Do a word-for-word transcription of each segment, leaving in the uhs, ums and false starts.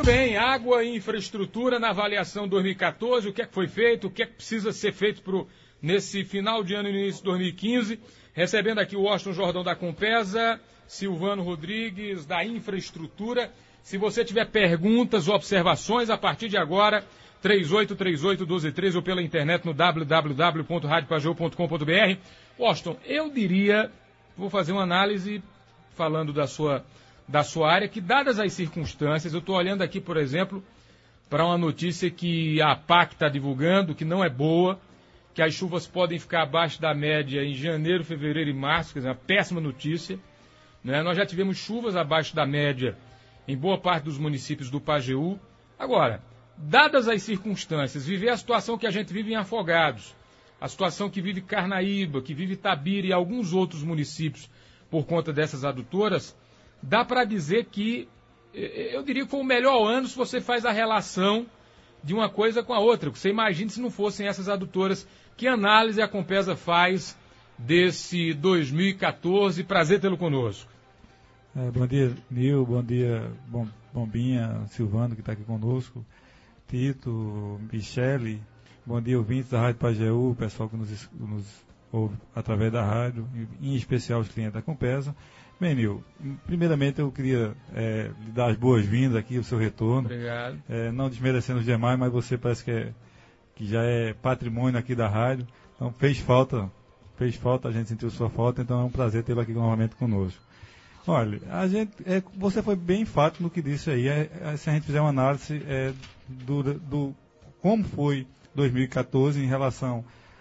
bem, água e infraestrutura na avaliação dois mil e quatorze, o que é que foi feito, o que é que precisa ser feito pro, nesse final de ano e início de dois mil e quinze. Recebendo aqui o Washington Jordão da Compesa, Silvano Rodrigues da Infraestrutura. Se você tiver perguntas ou observações, a partir de agora, três oito três oito, um dois um três ou pela internet no w w w ponto rádio pajô ponto com ponto b r. Washington, eu diria, vou fazer uma análise falando da sua, da sua área, que dadas as circunstâncias, eu estou olhando aqui, por exemplo, para uma notícia que a APAC está divulgando, que não é boa, que as chuvas podem ficar abaixo da média em janeiro, fevereiro e março, quer dizer, uma péssima notícia, né? Nós já tivemos chuvas abaixo da média em boa parte dos municípios do Pajeú. Agora, dadas as circunstâncias, viver a situação que a gente vive em Afogados, a situação que vive Carnaíba, que vive Itabira e alguns outros municípios por conta dessas adutoras, dá para dizer que, eu diria que foi o melhor ano se você faz a relação de uma coisa com a outra. Você imagina se não fossem essas adutoras. Que análise a Compesa faz desse dois mil e quatorze? Prazer tê-lo conosco. É, bom dia, Nil, bom dia, Bom, Bombinha, Silvano, que está aqui conosco, Tito, Michele, bom dia, ouvintes da Rádio Pajeú, o pessoal que nos, nos ouve através da rádio, em especial os clientes da Compesa. Bem, Nil, primeiramente eu queria é, lhe dar as boas-vindas aqui, o seu retorno. Obrigado. É, não desmerecendo os demais, mas você parece que, é, que já é patrimônio aqui da rádio, então fez falta, fez falta, a gente sentiu sua falta, então é um prazer tê-lo aqui novamente conosco. Olha, a gente, é, você foi bem enfático no que disse aí. É, é, se a gente fizer uma análise é, do, do como foi dois mil e quatorze em relação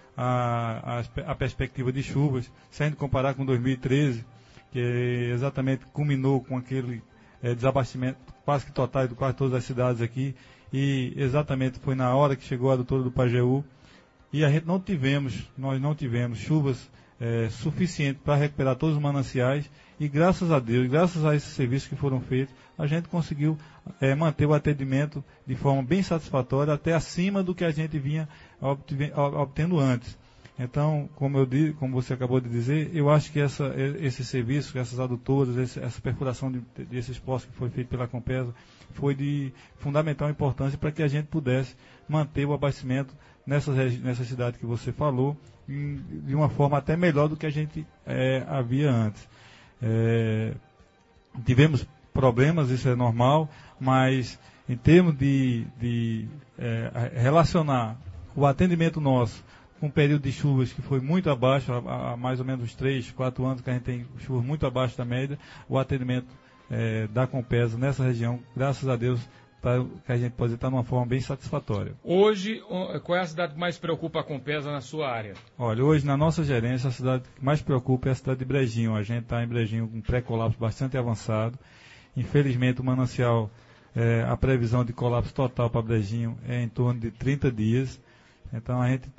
à a, a, a perspectiva de chuvas, se a gente comparar com dois mil e treze, que exatamente culminou com aquele é, desabastecimento quase que total de quase todas as cidades aqui, e exatamente foi na hora que chegou a adutora do Pajeú, e a gente não tivemos, nós não tivemos chuvas é, suficientes para recuperar todos os mananciais. E graças a Deus, graças a esses serviços que foram feitos, a gente conseguiu é, manter o atendimento de forma bem satisfatória, até acima do que a gente vinha obtendo antes. Então, como, eu, como você acabou de dizer, eu acho que essa, esse serviço, essas adutoras, esse, essa perfuração de, desses poços que foi feito pela Compesa, foi de fundamental importância para que a gente pudesse manter o abastecimento nessas, nessa cidade que você falou, em, de uma forma até melhor do que a gente é, havia antes. É, tivemos problemas, isso é normal, mas em termos de, de é, relacionar o atendimento nosso com um período de chuvas que foi muito abaixo, há, há mais ou menos uns três, quatro anos que a gente tem chuvas muito abaixo da média, o atendimento é, da Compesa nessa região, graças a Deus, tá, que a gente pode estar numa forma bem satisfatória. Hoje, qual é a cidade que mais preocupa a Compesa na sua área? Olha, hoje na nossa gerência, a cidade que mais preocupa é a cidade de Brejinho. A gente está em Brejinho com um pré-colapso bastante avançado. Infelizmente, o manancial, é, a previsão de colapso total para Brejinho é em torno de trinta dias. Então, a gente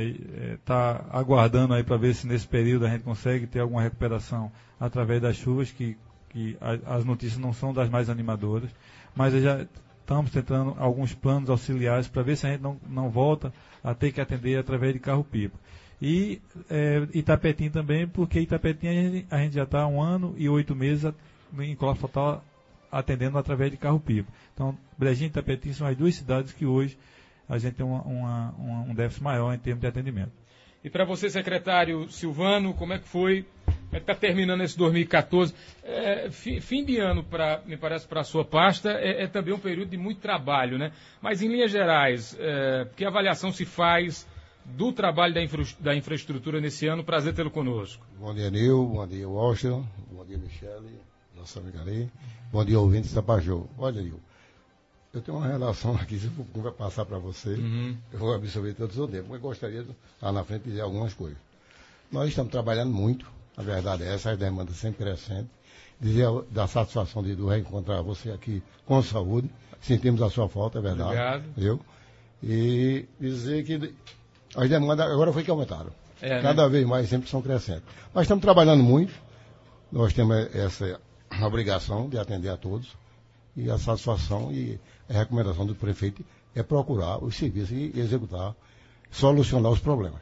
está é, é, aguardando aí para ver se nesse período a gente consegue ter alguma recuperação através das chuvas, que, que a, as notícias não são das mais animadoras. Mas já estamos tentando alguns planos auxiliares para ver se a gente não, não volta a ter que atender através de carro-pipa. E é, Itapetim também, porque Itapetim a gente, a gente já está há um ano e oito meses em colapso total atendendo através de carro-pipa. Então, Brejinho e Itapetim são as duas cidades que hoje a gente tem uma, uma, uma, um déficit maior em termos de atendimento. E para você, secretário Silvano, como é que foi? Como é que está terminando esse dois mil e quatorze? É, fim de ano, pra, me parece, para a sua pasta, é, é também um período de muito trabalho, né? Mas, em linhas gerais, é, que avaliação se faz do trabalho da, infra, da infraestrutura nesse ano? Prazer tê-lo conosco. Bom dia, Nil. Bom dia, Washington. Bom dia, Michele, nossa amiga ali. Bom dia, ouvintes da Pajô. Olha, Nil, eu tenho uma relação aqui, se eu vou passar para você, uhum. Eu vou absorver todo o seu tempo, mas gostaria de, lá na frente, dizer algumas coisas. Nós estamos trabalhando muito, a verdade é essa, as demandas sempre crescentes. Dizer da satisfação de, de reencontrar você aqui com saúde, sentimos a sua falta, é verdade. Obrigado. Eu. E dizer que as demandas agora foi que aumentaram. É, Cada né? vez mais sempre são crescentes. Mas estamos trabalhando muito, nós temos essa obrigação de atender a todos, e a satisfação e a recomendação do prefeito é procurar os serviços e executar, solucionar os problemas.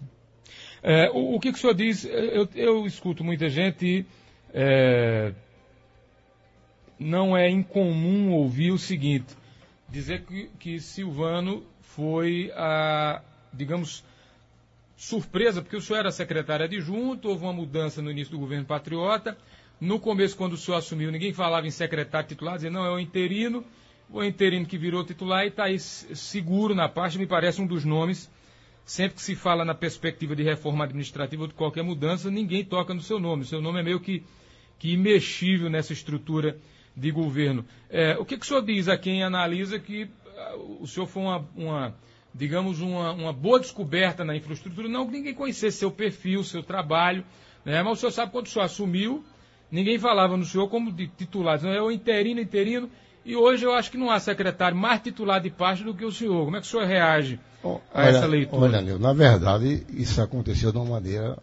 É, o, o que, que o senhor diz? Eu, eu escuto muita gente é, não é incomum ouvir o seguinte, dizer que, que Silvano foi a, digamos, surpresa, porque o senhor era secretário adjunto, houve uma mudança no início do governo patriota. No começo, quando o senhor assumiu, ninguém falava em secretário titular, dizia, não, é o interino, o interino que virou titular e está aí seguro na parte, me parece um dos nomes. Sempre que se fala na perspectiva de reforma administrativa ou de qualquer mudança, ninguém toca no seu nome. O seu nome é meio que, que imexível nessa estrutura de governo. É, o que, que o senhor diz a quem analisa que uh, o senhor foi uma, uma digamos, uma, uma boa descoberta na infraestrutura? Não que ninguém conhecesse seu perfil, seu trabalho, né? Mas o senhor sabe, quando o senhor assumiu, ninguém falava no senhor como de titular, não é o interino, interino, e hoje eu acho que não há secretário mais titular de parte do que o senhor. Como é que o senhor reage oh, a olha, essa leitura? Olha, Nil, na verdade, isso aconteceu de uma maneira...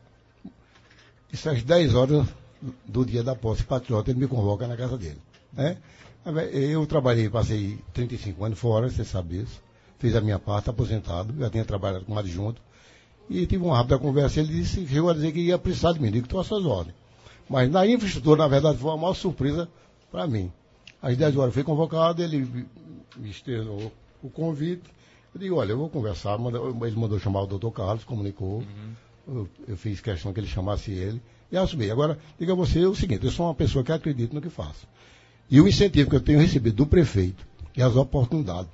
Isso às dez horas do dia da posse patriota, ele me convoca na casa dele. Né? Eu trabalhei, passei trinta e cinco anos fora, você sabe disso. Fiz a minha parte, aposentado, já tinha trabalhado como adjunto. E tive uma rápida conversa, ele disse, chegou a dizer que ia precisar de mim, digo que estou às suas ordens. Mas na infraestrutura, na verdade, foi uma maior surpresa para mim. Às dez horas eu fui convocado, ele me externou o convite. Eu digo, olha, eu vou conversar. Ele mandou chamar o doutor Carlos, comunicou. Uhum. Eu, eu fiz questão que ele chamasse ele. E assumi. Agora, diga a você o seguinte, eu sou uma pessoa que acredita no que faço. E o incentivo que eu tenho recebido do prefeito e as oportunidades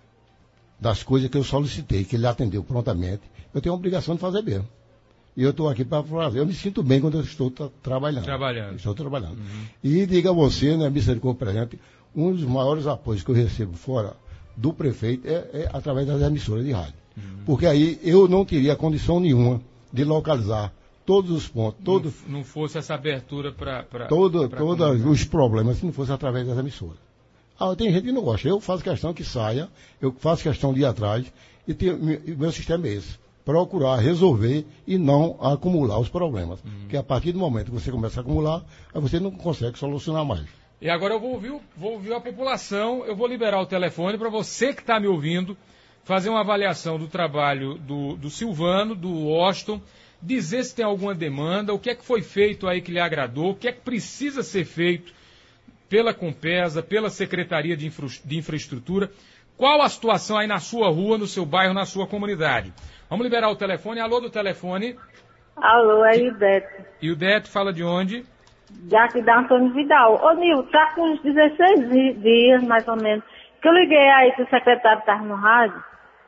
das coisas que eu solicitei, que ele atendeu prontamente, eu tenho a obrigação de fazer mesmo. E eu estou aqui para fazer. Eu me sinto bem quando eu estou tra trabalhando. Trabalhando. Estou trabalhando. Uhum. E diga a você, né, Misericórdia Presente, um dos maiores apoios que eu recebo fora do prefeito é, é através das emissoras de rádio. Uhum. Porque aí eu não teria condição nenhuma de localizar todos os pontos. Todo, não, não fosse essa abertura para... Todo, todos os problemas, se não fosse através das emissoras. Ah, tem gente que não gosta. Eu faço questão que saia, eu faço questão de ir atrás, e tem, o meu sistema é esse. Procurar resolver e não acumular os problemas. Uhum. Porque a partir do momento que você começa a acumular, aí você não consegue solucionar mais. E agora eu vou ouvir, vou ouvir a população, eu vou liberar o telefone para você que está me ouvindo, fazer uma avaliação do trabalho do, do Silvano, do Washington, dizer se tem alguma demanda, o que é que foi feito aí que lhe agradou, o que é que precisa ser feito pela Compesa, pela Secretaria de, Infra, de Infraestrutura, qual a situação aí na sua rua, no seu bairro, na sua comunidade. Vamos liberar o telefone. Alô do telefone. Alô, é Ildete. Ildete, fala de onde? De aqui da Antônio Vidal. Ô, Nil, tá com uns dezesseis dias, mais ou menos, que eu liguei aí que o secretário estava no rádio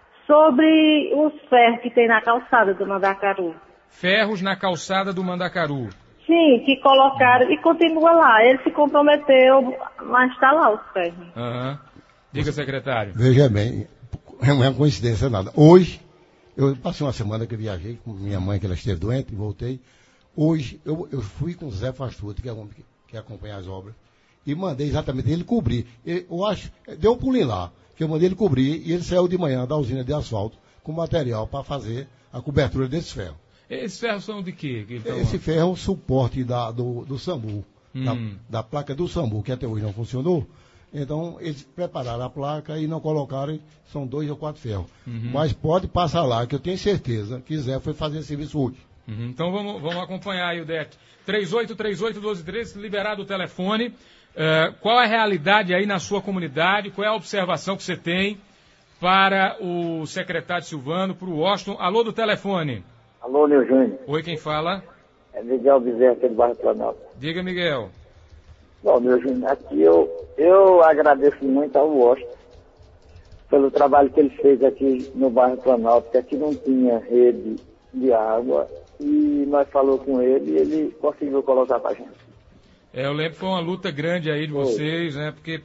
sobre os ferros que tem na calçada do Mandacaru. Ferros na calçada do Mandacaru. Sim, que colocaram e continua lá. Ele se comprometeu, mas está lá os ferros. Uhum. Diga, secretário. Veja bem, não é uma coincidência nada. Hoje, eu passei uma semana que eu viajei com minha mãe, que ela esteve doente, e voltei. Hoje, eu, eu fui com o Zé Fastuto, que é o homem que, que acompanha as obras, e mandei exatamente ele cobrir. Ele, eu acho, deu um pulinho lá, que eu mandei ele cobrir, e ele saiu de manhã da usina de asfalto com material para fazer a cobertura desses ferros. Esses ferros são de quê? Que então... Esse ferro é um suporte da, do, do SAMU, hum. da, da placa do SAMU, que até hoje não funcionou. Então, eles prepararam a placa e não colocaram, são dois ou quatro ferros. Uhum. Mas pode passar lá, que eu tenho certeza que Zé foi fazer esse serviço hoje. Uhum. Então, vamos, vamos acompanhar aí o D E T. três oito três oito, um dois um três, liberado o telefone. Uh, qual é a realidade aí na sua comunidade? Qual é a observação que você tem para o secretário Silvano, para o Washington? Alô do telefone. Alô, Nil Júnior. Oi, quem fala? É Miguel Bezerra, aqui do bairro Planalto. Diga, Miguel. Bom, meu Júnior, aqui eu, eu agradeço muito ao Washington pelo trabalho que ele fez aqui no bairro Planalto, que aqui não tinha rede de água, e nós falamos com ele e ele conseguiu colocar para a gente. É, eu lembro que foi uma luta grande aí de vocês, né? Porque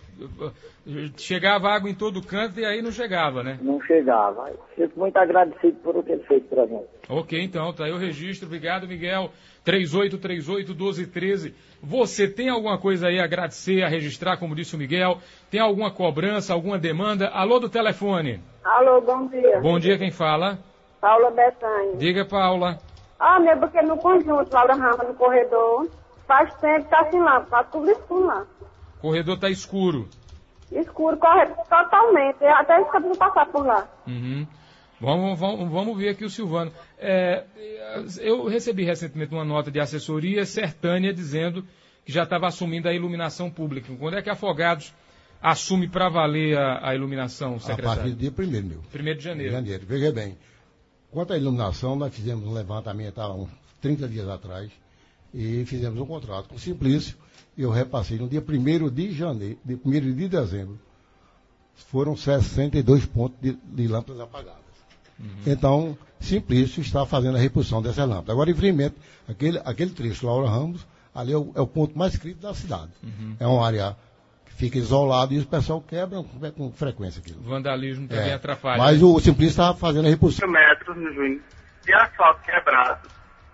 chegava água em todo canto e aí não chegava, né? Não chegava. Fico muito agradecido por o que ele fez para a gente. Ok, então, tá aí o registro. Obrigado, Miguel. três oito três oito, um dois um três. Você tem alguma coisa aí a agradecer, a registrar, como disse o Miguel? Tem alguma cobrança, alguma demanda? Alô do telefone. Alô, bom dia. Bom dia, quem fala? Paula Betânia. Diga, Paula. Ah, meu, porque no conjunto, Laura Rama, no corredor, faz tempo que tá assim lá, tá tudo escuro lá. O corredor tá escuro. Escuro, corre totalmente, até esse cabelo passar por lá. Uhum. Vamos, vamos, vamos ver aqui o Silvano. É, eu recebi recentemente uma nota de assessoria Sertânia dizendo que já estava assumindo a iluminação pública. Quando é que a Afogados assume para valer a, a iluminação, secretário? A partir do dia primeiro, meu. primeiro de janeiro. janeiro. Veja bem, quanto à iluminação, nós fizemos um levantamento há uns trinta dias atrás e fizemos um contrato com o Simplício e eu repassei no dia primeiro de janeiro, de primeiro de dezembro, foram sessenta e dois pontos de, de lâmpadas apagadas. Uhum. Então, Simplício está fazendo a reposição dessa lâmpada. Agora, infelizmente, aquele, aquele trecho, Laura Ramos, ali é o, é o ponto mais crítico da cidade. Uhum. É uma área que fica isolada e o pessoal quebra com, com frequência aquilo. Vandalismo também é. atrapalha. Mas o, o Simplício está fazendo a reposição. metros no Junho de asfalto quebrado.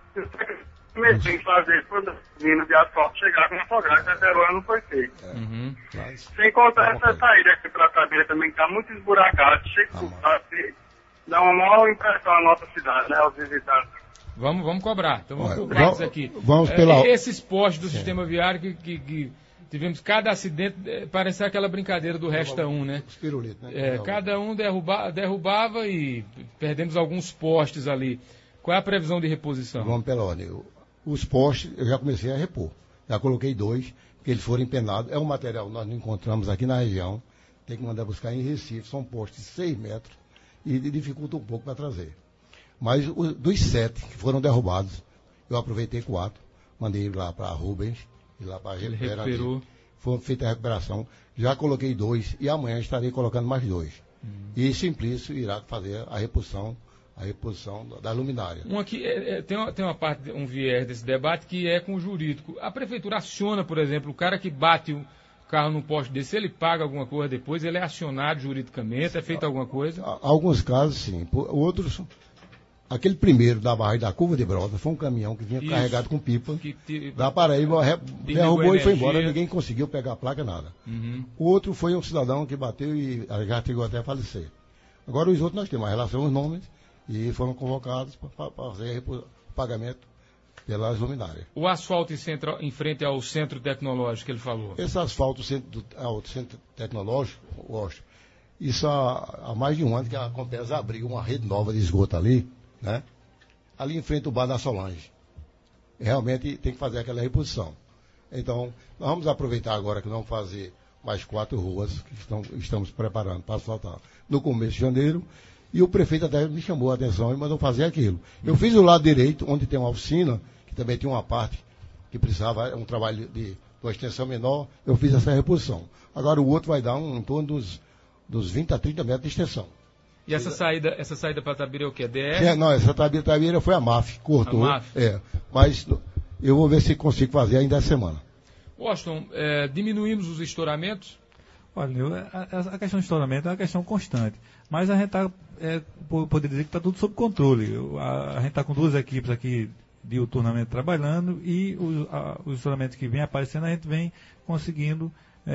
Comecei a fazer quando o vindo de asfalto chegar com Afogados, até agora não foi feito. É. Uhum. Mas, sem contar essa saída aqui para a Tabeira também está muito esburacada, cheio de sulfato, dá uma maior impressão à nossa cidade, né, aos visitantes. Vamos, vamos cobrar, então vamos Olha, cobrar vamos, isso aqui. Vamos pela... é, esses postes do Sim. sistema viário que, que, que tivemos, cada acidente, é, parece aquela brincadeira do Resta um, né? Pirulito, né? É, cada um derruba, derrubava e perdemos alguns postes ali. Qual é a previsão de reposição? Vamos pela ordem. Os postes, eu já comecei a repor. Já coloquei dois, que eles foram empenados. É um material que nós não encontramos aqui na região. Tem que mandar buscar em Recife. São postes de seis metros e dificulta um pouco para trazer. Mas o, dos sete que foram derrubados, eu aproveitei quatro. Mandei lá para Rubens e lá para a Ele recuperou. Foi feita a recuperação. Já coloquei dois e amanhã estarei colocando mais dois. Hum. E Simplício irá fazer a reposição a reposição da luminária. Um aqui, é, é, tem, uma, tem uma parte, um viés desse debate que é com o jurídico. A prefeitura aciona, por exemplo, o cara que bate o carro num poste desse, ele paga alguma coisa depois, ele é acionado juridicamente, é feito alguma coisa? Alguns casos, sim. Outros, aquele primeiro da barra da Curva de Brota, foi um caminhão que vinha Isso. carregado com pipa, que te... da Paraíba, derrubou e foi embora, ninguém conseguiu pegar a placa, nada. Uhum. O outro foi um cidadão que bateu e já chegou até a falecer. Agora os outros nós temos a relação, os nomes, e foram convocados para fazer o pagamento pelas luminárias. O asfalto em, centro, em frente ao centro tecnológico que ele falou? Esse asfalto centro, ao centro tecnológico, Washington, isso há, há mais de um ano que a Compesa abriu uma rede nova de esgoto ali, né? Ali em frente ao bar da Solange. Realmente tem que fazer aquela reposição. Então, nós vamos aproveitar agora que vamos fazer mais quatro ruas que estão, estamos preparando para asfaltar no começo de janeiro. E o prefeito até me chamou a atenção e mandou fazer aquilo. Eu fiz o lado direito, onde tem uma oficina, que também tinha uma parte que precisava, um trabalho de, de uma extensão menor, eu fiz essa reposição. Agora o outro vai dar um, em torno dos, dos vinte a trinta metros de extensão. E essa saída, essa saída para Tabira é o quê? D R? É, não, essa Tabira, Tabira foi a M A F, cortou. A M A F? É, mas eu vou ver se consigo fazer ainda essa semana. Washington, é, diminuímos os estouramentos? Olha, a, a questão do estouramento é uma questão constante. Mas a gente está, é, poderia dizer que está tudo sob controle. A, a gente está com duas equipes aqui de diuturnamente trabalhando e os, a, os estouramentos que vêm aparecendo a gente vem conseguindo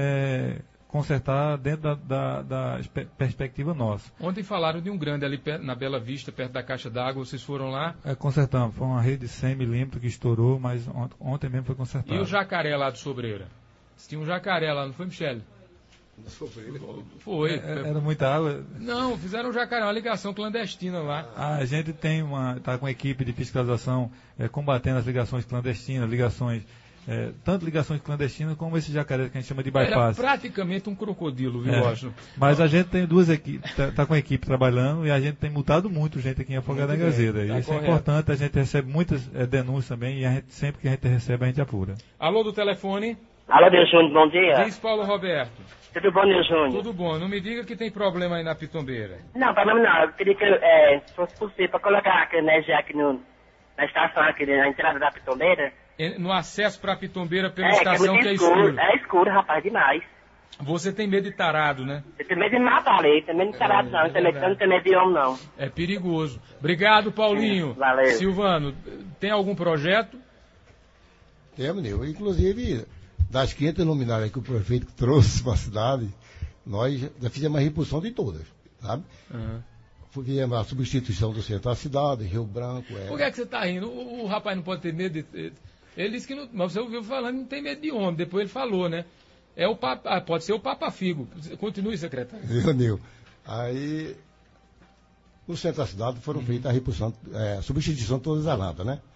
é, consertar dentro da, da, da perspectiva nossa. Ontem falaram de um grande ali na Bela Vista, perto da caixa d'água, vocês foram lá? É, consertamos, foi uma rede de cem milímetros que estourou, mas ont, ontem mesmo foi consertado. E o jacaré lá do Sobreira? Tinha um jacaré lá, não foi, Michele? Foi. É, era muita água? Não, fizeram um jacaré, uma ligação clandestina lá. Ah, a gente tem uma, está com uma equipe de fiscalização é, combatendo as ligações clandestinas, ligações, é, tanto ligações clandestinas como esse jacaré que a gente chama de bypass. Era praticamente um crocodilo, viu, é, Washington? Mas a gente tem duas equipes, está tá com a equipe trabalhando e a gente tem multado muito gente aqui em Afogados da Gazeta. Tá, isso correto. É importante, a gente recebe muitas é, denúncias também e a gente, sempre que a gente recebe a gente apura. Alô do telefone? Alô, Deus Júnior, bom dia. Diz Paulo Roberto. Tudo bom, Deus Júnior? Tudo bom. Não me diga que tem problema aí na Pitombeira. Não, problema não. Eu queria que, é, se fosse possível, para colocar a energia aqui no, na estação, aqui na entrada da Pitombeira. No acesso para a Pitombeira pela é, estação que é, que é escuro. escuro. É escuro, rapaz, demais. Você tem medo de tarado, né? Eu tenho medo de matar ali. Tenho medo de tarado é, não. Não tenho medo, não tenho medo de homem, não. É perigoso. Obrigado, Paulinho. É, valeu. Silvano, tem algum projeto? Temos, Nil. Inclusive, das quinhentas luminárias que o prefeito trouxe para a cidade, nós já fizemos a reposição de todas, sabe? Uhum. Fizemos a substituição do centro da cidade, Rio Branco. É... Por que é que você está rindo? O, o rapaz não pode ter medo de... Ele disse que não... Mas você ouviu falando que não tem medo de homem. Depois ele falou, né? É o papa... ah, pode ser o Papa Figo. Continue, secretário. Viu, Nil? Aí, no centro da cidade foram uhum. feitas a reposição, é, a substituição de todas as lâmpadas, né?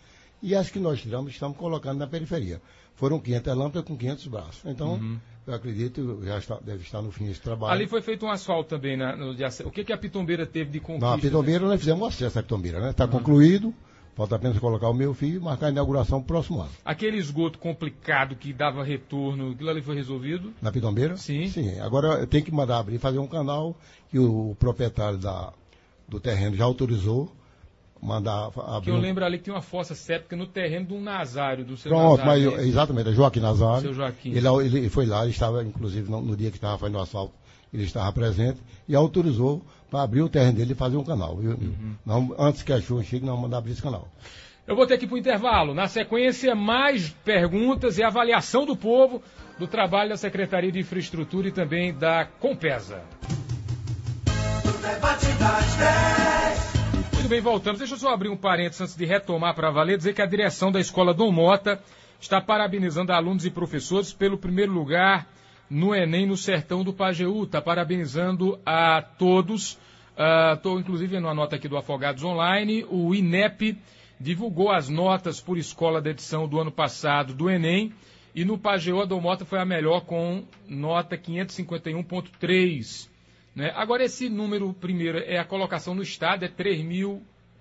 E as que nós tiramos, estamos colocando na periferia. Foram quinhentas lâmpadas com quinhentos braços. Então, uhum. eu acredito que já está, deve estar no fim desse trabalho. Ali foi feito um asfalto também. Na, no, de, o que, que a Pitombeira teve de conquista? Na Pitombeira, né? Nós fizemos um acesso à Pitombeira, né? Está uhum. concluído. Falta apenas colocar o meio fio e marcar a inauguração no próximo ano. Aquele esgoto complicado que dava retorno, aquilo ali foi resolvido? Na Pitombeira? Sim. Sim. Agora eu tenho que mandar abrir, fazer um canal que o proprietário da, do terreno já autorizou. Mandar abrir. Que eu lembro ali que tem uma fossa séptica no terreno do Nazário, do seu Pronto, Nazário. mas exatamente, é Joaquim Nazário. Seu Joaquim. Ele, ele foi lá, ele estava, inclusive, no, no dia que estava fazendo o asfalto, ele estava presente e autorizou para abrir o terreno dele e fazer um canal. Viu? Uhum. Não, antes que a chuva chegue, não mandar abrir esse canal. Eu vou ter que ir para o intervalo. Na sequência, mais perguntas e avaliação do povo do trabalho da Secretaria de Infraestrutura e também da Compesa. O debate das dez. Muito bem, voltamos. Deixa eu só abrir um parênteses antes de retomar para valer, dizer que a direção da Escola Dom Mota está parabenizando alunos e professores pelo primeiro lugar no Enem no Sertão do Pajeú. Está parabenizando a todos. Estou, uh, inclusive, numa nota aqui do Afogados Online. O INEP divulgou as notas por escola da edição do ano passado do Enem. E no Pajeú, a Dom Mota foi a melhor com nota quinhentos e cinquenta e um ponto três. Né? Agora, esse número, primeiro, é a colocação no estado, é três mil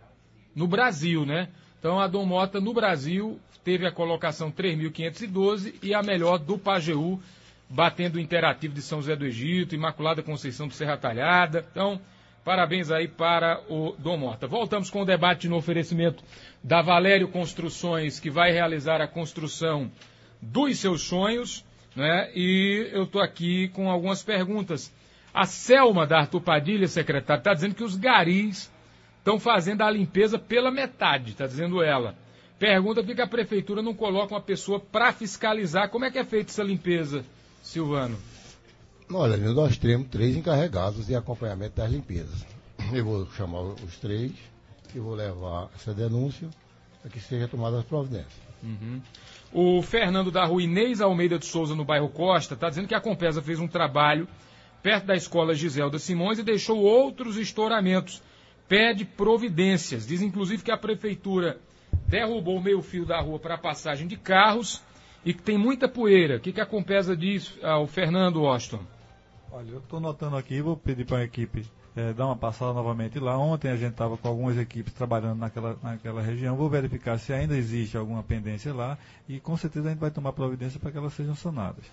no Brasil, né? Então, a Dom Mota, no Brasil, teve a colocação três mil quinhentos e doze e a melhor do Pajeú, batendo o Interativo de São José do Egito, Imaculada Conceição de Serra Talhada. Então, parabéns aí para o Dom Mota. Voltamos com o debate no oferecimento da Valério Construções, que vai realizar a construção dos seus sonhos, né? E eu estou aqui com algumas perguntas. A Selma da Arthur Padilha, secretária, está dizendo que os garis estão fazendo a limpeza pela metade, está dizendo ela. Pergunta por que a prefeitura não coloca uma pessoa para fiscalizar. Como é que é feita essa limpeza, Silvano? Olha, nós temos três encarregados de acompanhamento das limpezas. Eu vou chamar os três e vou levar essa denúncia para que seja tomada as providências. Uhum. O Fernando da Rua Inês Almeida de Souza, no bairro Costa, está dizendo que a Compesa fez um trabalho perto da escola Giselda Simões e deixou outros estouramentos. Pede providências. Diz, inclusive, que a prefeitura derrubou o meio-fio da rua para a passagem de carros e que tem muita poeira. O que, que a Compesa diz ao Fernando Washington? Olha, eu estou notando aqui, vou pedir para a equipe é, dar uma passada novamente lá. Ontem a gente estava com algumas equipes trabalhando naquela, naquela região. Vou verificar se ainda existe alguma pendência lá e com certeza a gente vai tomar providência para que elas sejam sanadas.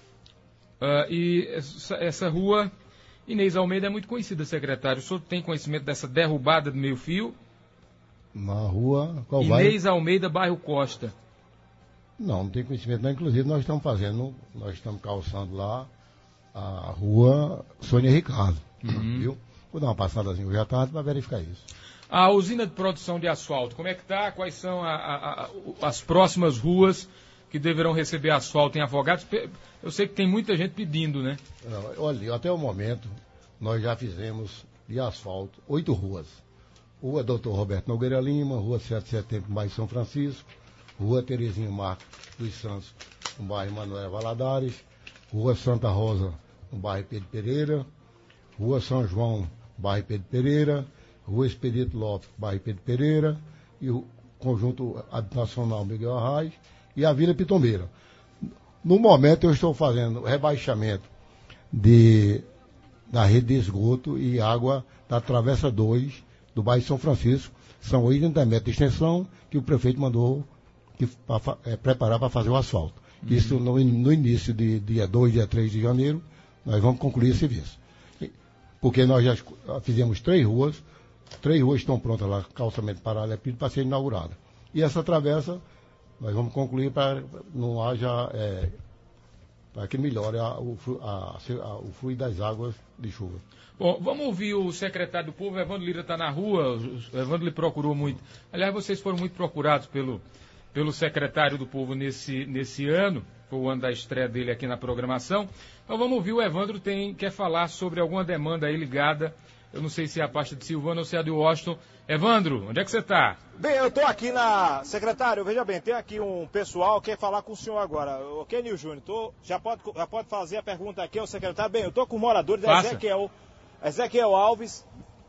Uh, e essa, essa rua, Inês Almeida, é muito conhecida, secretário. O senhor tem conhecimento dessa derrubada do meio-fio? Na rua... Qual Inês bairro? Almeida, bairro Costa. Não, não tem conhecimento. Não. Inclusive, nós estamos fazendo, nós estamos calçando lá a rua Sônia Ricardo. Uhum. Viu? Vou dar uma passadazinha hoje à tarde para verificar isso. A usina de produção de asfalto, como é que está? Quais são a, a, a, as próximas ruas que deverão receber asfalto em Afogados? Eu sei que tem muita gente pedindo, né? Não, olha, até o momento, nós já fizemos de asfalto oito ruas. Rua doutor Roberto Nogueira Lima, Rua sete de setembro, no bairro São Francisco, Rua Terezinho Marcos dos Santos, no bairro Manuel Valadares, Rua Santa Rosa, no bairro Pedro Pereira, Rua São João, bairro Pedro Pereira, Rua Expedito Lopes, bairro Pedro Pereira, e o Conjunto Habitacional Miguel Arraes, e a Vila Pitombeira. No momento eu estou fazendo rebaixamento de, da rede de esgoto e água da Travessa dois do bairro São Francisco. São oitenta metros de extensão que o prefeito mandou que, pra, é, preparar para fazer o asfalto. Uhum. Isso no, no início de dia dois, dia três de janeiro, nós vamos concluir esse serviço. Porque nós já fizemos três ruas, três ruas estão prontas lá, calçamento paralelepípedo, para ser inaugurada. E essa travessa nós vamos concluir para não haja, é, para que melhore a, o, a, a, o fluxo das águas de chuva. Bom, vamos ouvir o secretário do Povo, Evandro Lira está na rua, o Evandro lhe procurou muito. Aliás, vocês foram muito procurados pelo, pelo secretário do Povo nesse, nesse ano, foi o ano da estreia dele aqui na programação. Então vamos ouvir, o Evandro tem, quer falar sobre alguma demanda aí ligada, eu não sei se é a pasta de Silvano ou se é a de Washington. Evandro, onde é que você está? Bem, eu estou aqui na... Secretário, veja bem, tem aqui um pessoal que quer falar com o senhor agora. O Kenil Júnior, tô... já, pode, já pode fazer a pergunta aqui ao secretário. Bem, eu estou com o morador da Ezequiel, Ezequiel Alves,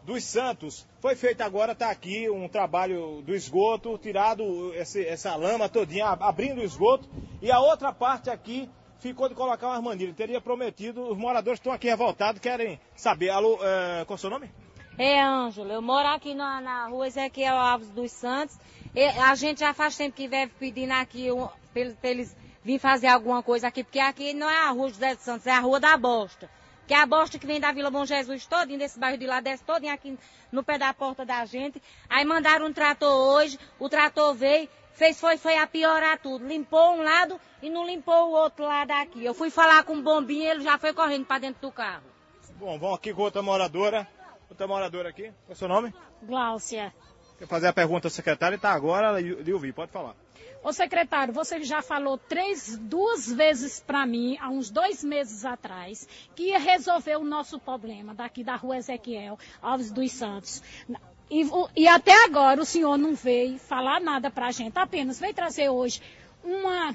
dos Santos. Foi feito agora, está aqui um trabalho do esgoto, tirado esse, essa lama todinha, abrindo o esgoto. E a outra parte aqui ficou de colocar umas manilhas. Teria prometido, os moradores estão aqui revoltados, querem saber. Alô, é, qual é o seu nome? É, Ângelo, eu moro aqui na, na rua Ezequiel Alves dos Santos. E a gente já faz tempo que vive pedindo aqui um, para eles virem fazer alguma coisa aqui, porque aqui não é a rua José dos Santos, é a rua da bosta. Que é a bosta que vem da Vila Bom Jesus todinho, desse bairro de lá, desce todinho aqui no pé da porta da gente. Aí mandaram um trator hoje, o trator veio, fez foi, foi a piorar tudo. Limpou um lado e não limpou o outro lado aqui. Eu fui falar com o bombinho, ele já foi correndo para dentro do carro. Bom, vamos aqui com outra moradora. Outra moradora aqui. Qual é o seu nome? Gláucia. Quer fazer a pergunta ao secretário? Está agora, lhe ouvi, pode falar. Ô secretário, você já falou três, duas vezes para mim, há uns dois meses atrás, que ia resolver o nosso problema daqui da rua Ezequiel Alves dos Santos. E, e até agora o senhor não veio falar nada para a gente, apenas veio trazer hoje uma,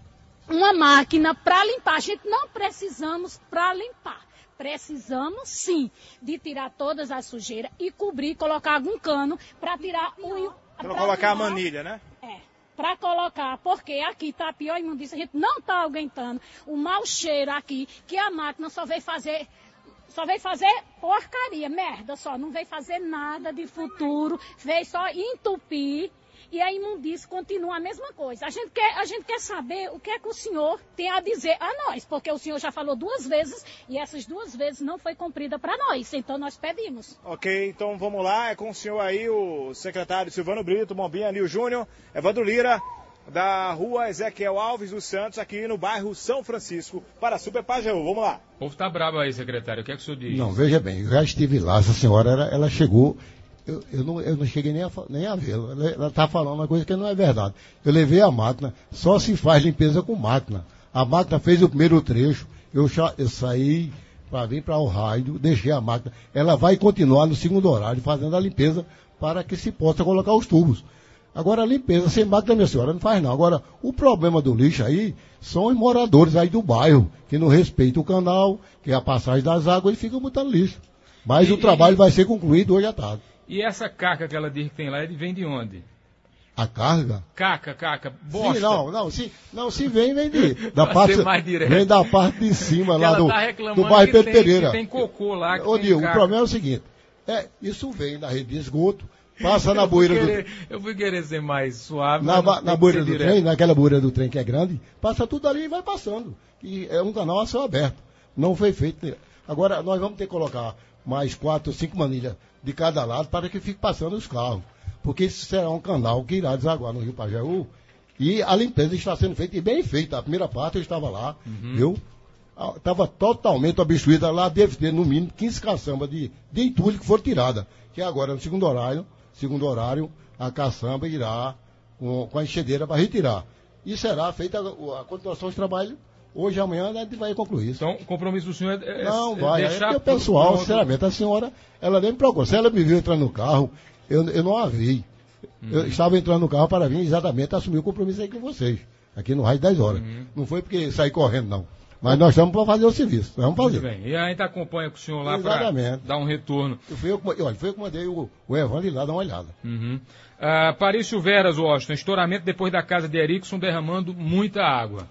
uma máquina para limpar. A gente não precisamos para limpar. Precisamos, sim, de tirar todas as sujeiras e cobrir, colocar algum cano para tirar o... Para colocar tirar, a manilha, né? É, para colocar, porque aqui está a pior imundícia, a gente não está aguentando o mau cheiro aqui, que a máquina só veio fazer... Só veio fazer porcaria, merda só, não veio fazer nada de futuro, veio só entupir. E a imundícia continua a mesma coisa. A gente, quer, a gente quer saber o que é que o senhor tem a dizer a nós, porque o senhor já falou duas vezes e essas duas vezes não foi cumprida para nós, então nós pedimos. Ok, então vamos lá, é com o senhor aí, o secretário Silvano Brito, Bombinha, Anil Júnior, Evandro Lira, da rua Ezequiel Alves dos Santos, aqui no bairro São Francisco, para a Super Pajeú. Vamos lá. O povo tá bravo aí, secretário, o que é que o senhor diz? Não, veja bem, eu já estive lá, essa senhora, ela, ela chegou... Eu, eu, não, eu não cheguei nem a, nem a vê-la. Ela está falando uma coisa que não é verdade. Eu levei a máquina, só se faz limpeza com máquina. A máquina fez o primeiro trecho, eu, eu saí para vir para o raio, deixei a máquina. Ela vai continuar no segundo horário fazendo a limpeza para que se possa colocar os tubos. Agora a limpeza sem máquina, minha senhora, não faz não. Agora, o problema do lixo aí são os moradores aí do bairro, que não respeitam o canal, que é a passagem das águas e ficam botando lixo. Mas e, o trabalho e... vai ser concluído hoje à tarde. E essa caca que ela diz que tem lá, ele vem de onde? A carga? Caca, caca, bosta. Sim, não, não, se, não, se vem, vem de, da parte, vem da parte de cima lá do, tá do bairro Pedro tem, Pereira. Que tem cocô lá. Que Ô, tem Nil, o problema é o seguinte, é, isso vem na rede de esgoto, passa na bueira querer, do... Eu fui querer ser mais suave. Na, na bueira do direto. trem, naquela bueira do trem que é grande, passa tudo ali e vai passando. E é um canal a céu aberto. Não foi feito. Agora, nós vamos ter que colocar mais quatro, cinco manilhas de cada lado para que fique passando os carros. Porque isso será um canal que irá desaguar no Rio Pajeú. E a limpeza está sendo feita, e bem feita. A primeira parte eu estava lá, uhum. viu? Estava totalmente obstruída. Lá deve ter, no mínimo, quinze caçambas de, de entulho que foram tiradas. Que agora, no segundo horário, segundo horário, a caçamba irá com, com a enxadeira para retirar. E será feita a, a continuação dos trabalhos. Hoje, amanhã, a gente vai concluir isso. Então, o compromisso do senhor é, é Não, vai. deixar... É porque o pessoal, sinceramente, a senhora, ela nem me procurou. Se ela me viu entrando no carro, eu, eu não a vi. Uhum. Eu estava entrando no carro para vir exatamente assumir o compromisso aí com vocês, aqui no Raio dez horas. Uhum. Não foi porque saí correndo, não. Mas nós estamos para fazer o serviço. Nós vamos fazer. Muito bem. E a gente acompanha com o senhor lá para dar um retorno. Eu fui eu, olha, foi eu que mandei o, o Evandro ir lá dar uma olhada. Uhum. Uh, Parício Veras, Washington, estouramento depois da casa de Erickson derramando muita água.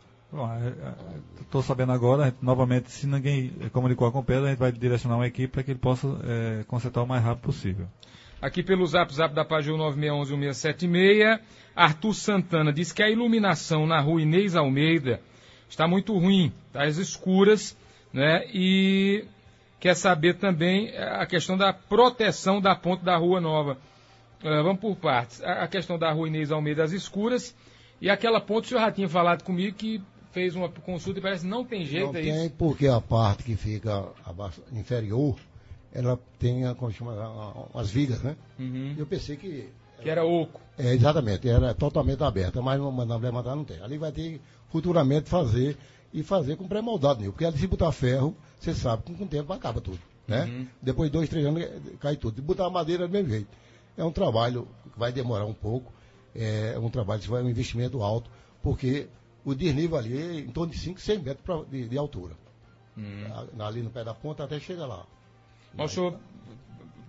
Estou sabendo agora, novamente, se ninguém comunicou a Compesa, a gente vai direcionar uma equipe para que ele possa é, consertar o mais rápido possível. Aqui pelo zap zap da página nove seis um um, um seis sete seis, Arthur Santana diz que a iluminação na rua Inês Almeida está muito ruim, está às escuras, né? E quer saber também a questão da proteção da ponte da Rua Nova. Uh, vamos por partes. A, a questão da rua Inês Almeida às escuras e aquela ponte, o senhor já tinha falado comigo que fez uma consulta e parece que não tem jeito, não é tem, isso? Porque a parte que fica abaixo, inferior, ela tem a, como chama, as vigas, né? Uhum. Eu pensei que... Que era oco. É, exatamente, era totalmente aberta, mas na pré-moldada não tem. Ali vai ter futuramente fazer, e fazer com pré-moldado, né? Porque ali se botar ferro, você sabe que com o tempo acaba tudo, né? Uhum. Depois de dois, três anos cai tudo. E botar madeira do mesmo jeito. É um trabalho que vai demorar um pouco, é um trabalho que vai um investimento alto, porque o desnível ali é em torno de cinco, seis metros pra, de, de altura. Uhum. Ali no pé da ponta até chega lá. Mas o senhor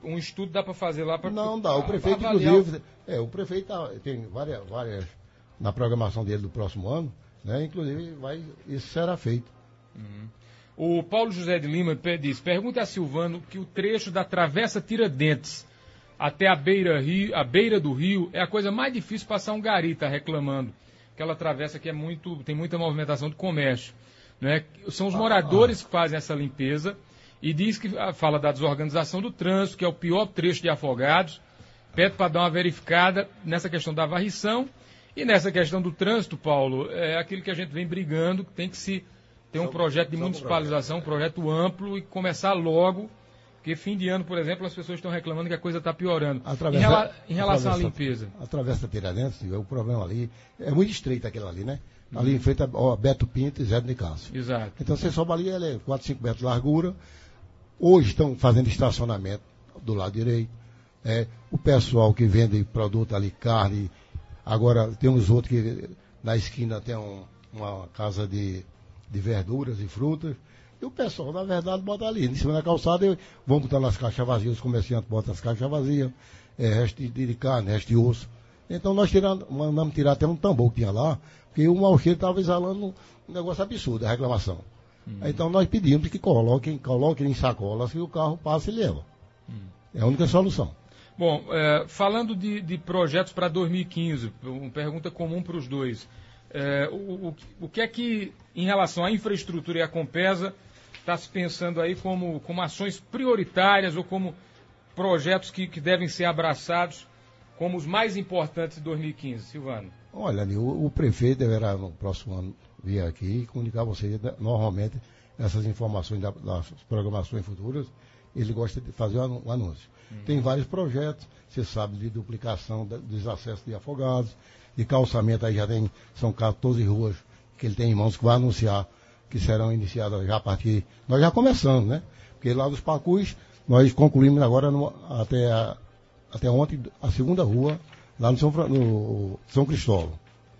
um estudo dá para fazer lá para... Não, dá. O prefeito, inclusive... É, o prefeito tá, tem várias, várias... Na programação dele do próximo ano, né? Inclusive, vai, isso será feito. Uhum. O Paulo José de Lima diz, pergunta a Silvano que o trecho da Travessa Tiradentes até a beira, rio, a beira do rio é a coisa mais difícil passar um gari, tá reclamando. Aquela travessa que é muito, tem muita movimentação de comércio. Né? São os moradores ah, ah. que fazem essa limpeza e diz que fala da desorganização do trânsito, que é o pior trecho de Afogados. Pede para dar uma verificada nessa questão da varrição e nessa questão do trânsito, Paulo, é aquilo que a gente vem brigando, que tem que se ter um projeto de municipalização, um projeto amplo e começar logo, porque fim de ano, por exemplo, as pessoas estão reclamando que a coisa está piorando. Através em, rela, em relação à limpeza. Através da Tiradentes, o problema ali é muito estreito aquele ali, né? Uhum. Ali em frente a Beto Pinto e Zé de Cássio. Exato. Então você sobe ali, ela é quatro, cinco metros de largura. Hoje estão fazendo estacionamento do lado direito. É, o pessoal que vende produto ali, carne. Agora tem uns outros que na esquina tem um, uma casa de, de verduras e frutas. E o pessoal, na verdade, bota ali, em cima da calçada, e vão botando as caixas vazias, os comerciantes botam as caixas vazias, é, resto de, de carne, resto de osso. Então nós tiramos, mandamos tirar até um tambor que tinha lá, porque o mau cheiro estava exalando um negócio absurdo, a reclamação. Hum. Então nós pedimos que coloquem, coloquem em sacolas que o carro passa e leva. Hum. É a única solução. Bom, é, falando de, de projetos para dois mil e quinze, uma pergunta comum para os dois. É, o, o, o que é que, em relação à infraestrutura e à Compesa, está se pensando aí como, como ações prioritárias ou como projetos que, que devem ser abraçados como os mais importantes de dois mil e quinze? Silvano. Olha, o, o prefeito deverá no próximo ano vir aqui e comunicar a vocês normalmente essas informações da, das programações futuras. Ele gosta de fazer um anúncio. Uhum. Tem vários projetos, você sabe, de duplicação dos acessos de Afogados, de calçamento, aí já tem, são quatorze ruas que ele tem em mãos que vai anunciar que serão iniciadas já a partir... Nós já começamos, né? Porque lá dos Pacus, nós concluímos agora no, até, a, até ontem a segunda rua, lá no São, no São Cristóvão.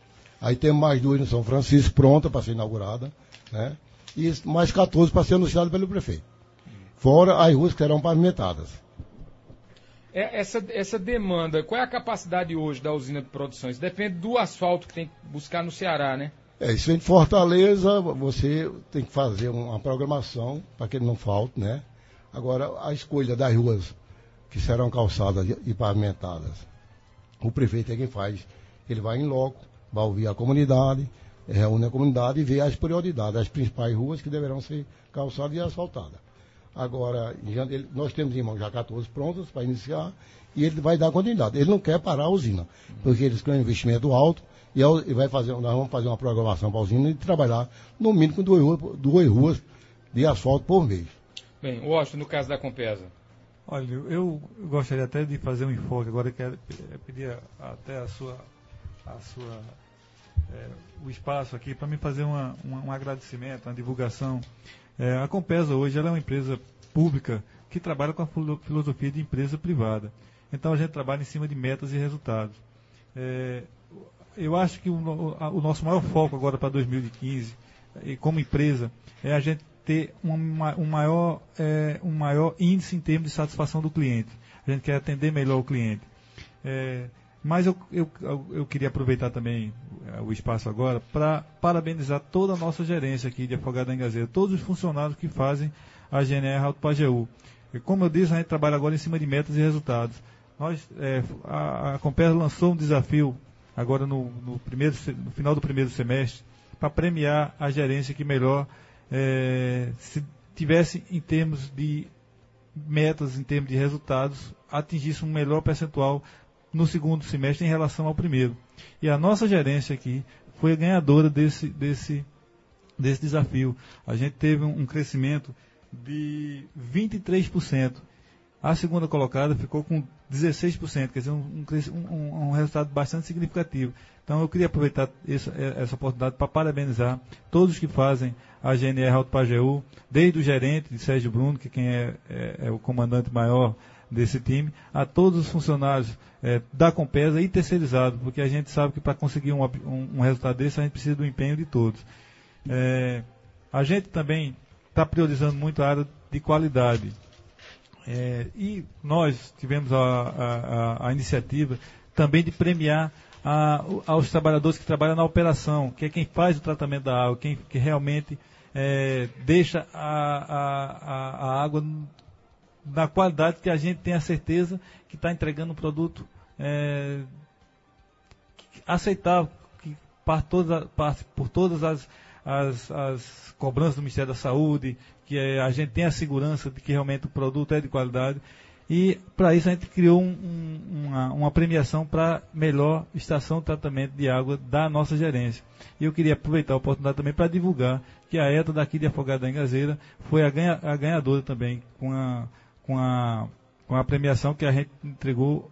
Aí temos mais duas no São Francisco, pronta para ser inaugurada, né? E mais quatorze para ser anunciada pelo prefeito. Fora as ruas que serão pavimentadas. É, essa, essa demanda, qual é a capacidade hoje da usina de produção? Isso depende do asfalto que tem que buscar no Ceará, né? É, isso vem de Fortaleza, você tem que fazer uma programação para que ele não falte, né? Agora, a escolha das ruas que serão calçadas e pavimentadas, o prefeito é quem faz. Ele vai em loco, vai ouvir a comunidade, reúne a comunidade e vê as prioridades, as principais ruas que deverão ser calçadas e asfaltadas. Agora, nós temos em mão já quatorze prontas para iniciar e ele vai dar continuidade. Ele não quer parar a usina, porque eles têm um investimento alto e vai fazer, nós vamos fazer uma programação para a usina e trabalhar no mínimo com duas ruas, duas ruas de asfalto por mês. Bem, Washington, no caso da Compesa. Olha, eu gostaria até de fazer um enfoque, agora eu quero pedir até a sua, a sua, é, o espaço aqui para me fazer uma, uma, um agradecimento, uma divulgação. É, a Compesa hoje ela é uma empresa pública que trabalha com a filosofia de empresa privada. Então a gente trabalha em cima de metas e resultados. É, eu acho que o, o nosso maior foco agora para dois mil e quinze, e como empresa, é a gente ter uma, um, maior, é, um maior índice em termos de satisfação do cliente. A gente quer atender melhor o cliente. É, mas eu, eu, eu queria aproveitar também o espaço agora para parabenizar toda a nossa gerência aqui de Afogados da Engazeira, todos os funcionários que fazem a G N R Alto Pajeú. E como eu disse, a gente trabalha agora em cima de metas e resultados. Nós, é, a, a Compesa lançou um desafio agora no, no, primeiro, no final do primeiro semestre para premiar a gerência que melhor é, se tivesse em termos de metas, em termos de resultados, atingisse um melhor percentual no segundo semestre em relação ao primeiro. E a nossa gerência aqui foi a ganhadora desse, desse, desse desafio. A gente teve um, um crescimento de vinte e três por cento. A segunda colocada ficou com dezesseis por cento, quer dizer, um, um, um resultado bastante significativo. Então eu queria aproveitar essa, essa oportunidade para parabenizar todos que fazem a G N R Alto Pajeú, desde o gerente de Sérgio Bruno, que quem é, é, é o comandante maior desse time, a todos os funcionários é, da Compesa e terceirizados, porque a gente sabe que para conseguir um, um, um resultado desse a gente precisa do empenho de todos. É, a gente também está priorizando muito a área de qualidade. É, e nós tivemos a, a, a iniciativa também de premiar a, aos trabalhadores que trabalham na operação, que é quem faz o tratamento da água, quem que realmente é, deixa a, a, a água na qualidade que a gente tem a certeza que está entregando um produto é, aceitável, que parte toda, parte por todas as, as, as cobranças do Ministério da Saúde, que é, a gente tem a segurança de que realmente o produto é de qualidade. E para isso a gente criou um, um, uma, uma premiação para melhor estação de tratamento de água da nossa gerência. E eu queria aproveitar a oportunidade também para divulgar que a ETA daqui de Afogados da Engazeira foi a, ganha, a ganhadora também, com a, com, a, com a premiação que a gente entregou,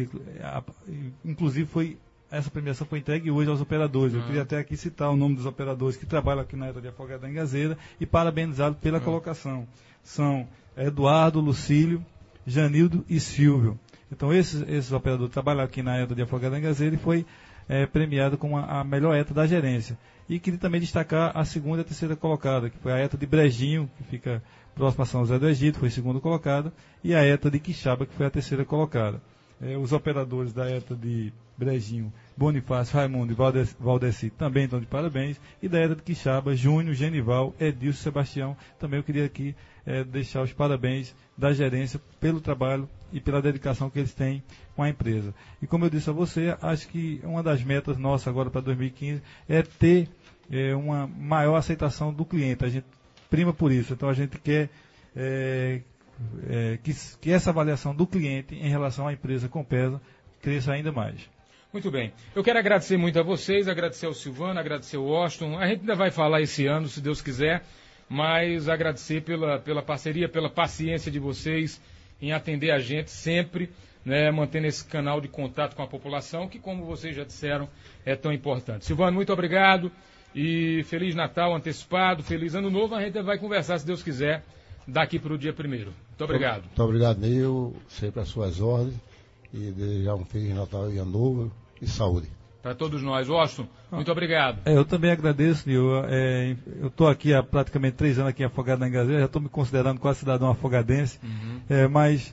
inclusive foi, essa premiação foi entregue hoje aos operadores. Eu queria até aqui citar o nome dos operadores que trabalham aqui na ETA de Afogados da Engazeira e parabenizá-los pela colocação. São Eduardo, Lucílio, Janildo e Silvio. Então, esses, esses operadores trabalham aqui na ETA de Afogados da Engazeira e foi é, premiado com a, a melhor ETA da gerência. E queria também destacar a segunda e a terceira colocada, que foi a ETA de Brejinho, que fica próxima a São José do Egito, foi a segunda colocada, e a ETA de Quixaba, que foi a terceira colocada. É, os operadores da ETA de Brejinho, Bonifácio, Raimundo e Valdeci também estão de parabéns, e da ETA de Quixaba, Júnior, Genival, Edilson e Sebastião, também eu queria aqui é, deixar os parabéns da gerência pelo trabalho e pela dedicação que eles têm com a empresa. E como eu disse a você, acho que uma das metas nossas agora para dois mil e quinze é ter é, uma maior aceitação do cliente. A gente prima por isso, então a gente quer é, é, que, que essa avaliação do cliente em relação à empresa Compesa cresça ainda mais. Muito bem. Eu quero agradecer muito a vocês, agradecer ao Silvano, agradecer ao Washington. A gente ainda vai falar esse ano, se Deus quiser, mas agradecer pela, pela parceria, pela paciência de vocês em atender a gente sempre, né, mantendo esse canal de contato com a população, que, como vocês já disseram, é tão importante. Silvano, muito obrigado e Feliz Natal antecipado, Feliz Ano Novo. A gente vai conversar, se Deus quiser, daqui para o dia primeiro. Muito obrigado. Muito obrigado, Nil, sempre às suas ordens, e desejar um Feliz Natal e Ano Novo e saúde. Para todos nós. Washington, muito obrigado. É, eu também agradeço, Nil. É, eu estou aqui há praticamente três anos aqui em Afogados da Engazeira, já estou me considerando quase cidadão afogadense, uhum. é, mas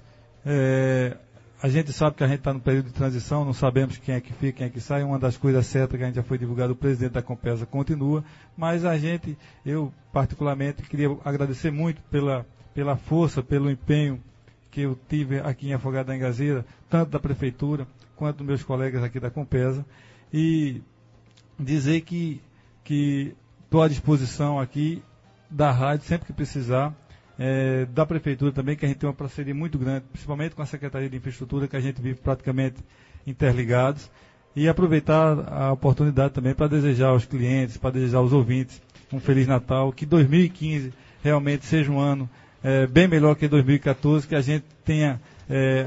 é, a gente sabe que a gente está no período de transição, não sabemos quem é que fica, quem é que sai. Uma das coisas certas que a gente já foi divulgado, o presidente da Compesa continua, mas a gente, eu particularmente, queria agradecer muito pela, pela força, pelo empenho que eu tive aqui em Afogados da Engazeira, tanto da Prefeitura quanto dos meus colegas aqui da Compesa, e dizer que estou à disposição aqui da rádio, sempre que precisar, é, da Prefeitura também, que a gente tem uma parceria muito grande, principalmente com a Secretaria de Infraestrutura, que a gente vive praticamente interligados, e aproveitar a oportunidade também para desejar aos clientes, para desejar aos ouvintes um Feliz Natal, que dois mil e quinze realmente seja um ano é, bem melhor que dois mil e quatorze, que a gente tenha... É,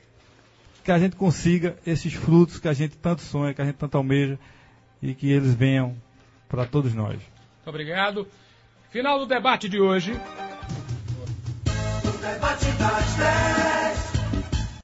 que a gente consiga esses frutos que a gente tanto sonha, que a gente tanto almeja, e que eles venham para todos nós. Muito obrigado. Final do debate de hoje. O debate das dez.